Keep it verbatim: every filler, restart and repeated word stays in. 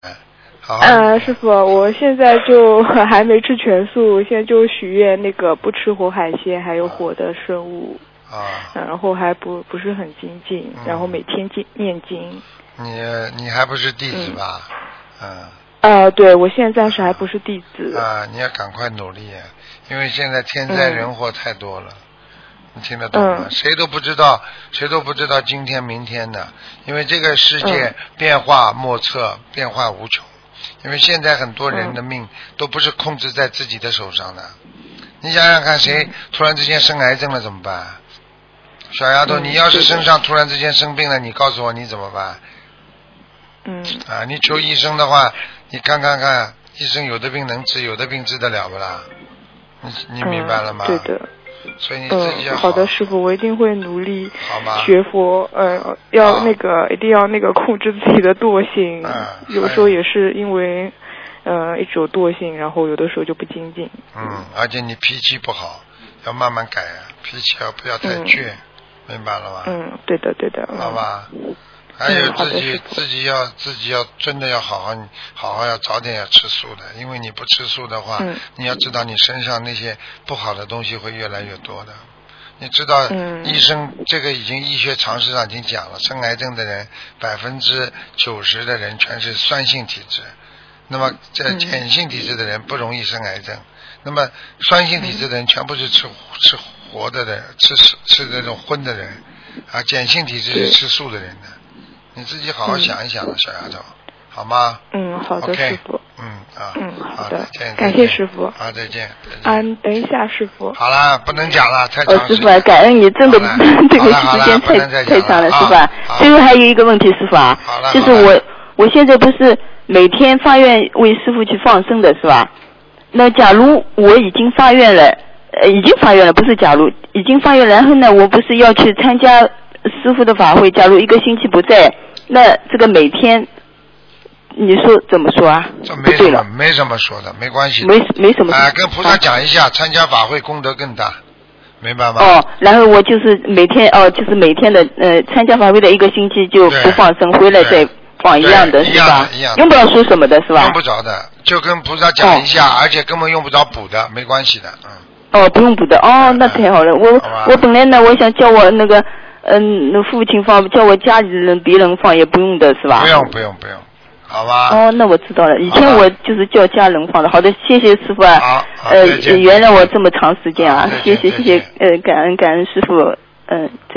好。 呃，师傅，我现在就还没吃全素，现在就许愿那个不吃活海鲜，还有活的生物。 啊。 然后还不不是很精进， 嗯、 然后每天经念经。 你你还不是弟子吧？嗯。嗯呃，对，我现在暂时还不是弟子。 啊，你要赶快努力，因为现在天灾人祸太多了。嗯你听得懂吗？嗯、谁都不知道，谁都不知道今天明天的，因为这个世界变化莫测，嗯、变化无穷。因为现在很多人的命都不是控制在自己的手上的。你想想看，谁突然之间生癌症了怎么办？小丫头，嗯、你要是身上突然之间生病了，你告诉我你怎么办？ 嗯。 啊，你求医生的话，你看看看，医生有的病能治，有的病治得了不啦？你你明白了吗？ 嗯、对的。 所以你自己要好。 嗯、好的，师傅，我一定会努力好学佛。呃，要那个、啊、一定要那个控制自己的惰性。 嗯。 有时候也是因为，呃，一直有惰性，然后有的时候就不精进。 嗯，而且你脾气不好，要慢慢改啊，脾气要不要太倔，嗯、明白了吗？ 嗯，对的，对的。 好吧。还有自己、嗯、自己要自己要真的要好好好好要早点要吃素的，因为你不吃素的话， 嗯、 你要知道你身上那些不好的东西会越来越多的。你知道， 嗯、 医生这个已经医学常识上已经讲了，生癌症的人百分之九十的人全是酸性体质，那么这碱性体质的人不容易生癌症，嗯、那么酸性体质的人全部是吃吃活的人，吃吃那种荤的人，啊，碱性体质是吃素的人的。你自己好好想一想了，嗯、小丫头，好吗？ 嗯，好的， okay, 师傅。 嗯啊， 嗯，好的， 再见， 感谢师傅。 好，再见。 嗯，等一下，师傅。 好了，不能讲了，太长时间。 哦，师傅，感恩你，真的这个时间太太长了，师傅。最后还有一个问题，师傅啊，就是我我现在不是每天发愿为师傅去放生的是吧？那假如我已经发愿了，呃，已经发愿了，不是假如已经发愿，然后呢，我不是要去参加师傅的法会，假如一个星期不在，那这个每天你说怎么说啊？ 这没什么，没什么说的，没关系的。 没没什么。 哎、呃，跟菩萨讲一下，啊、参加法会功德更大，明白吗？ 哦，然后我就是每天哦，就是每天的呃参加法会的一个星期就不放生，回来再放一样的是吧？ 一样的， 用不着说什么的是吧？ 用不着的，就跟菩萨讲一下，哦、而且根本用不着补的，没关系的，嗯。 哦，不用补的，哦，那太好了。我我本来呢，我想叫我那个。嗯，那父亲放，叫我家里人别人放也不用的是吧？ 不用不用不用，好吧？ 哦，那我知道了。以前我就是叫家人放的。好的，谢谢师傅啊。 好， 呃，原谅我这么长时间啊，谢谢谢谢，呃，感恩感恩师傅，嗯、呃。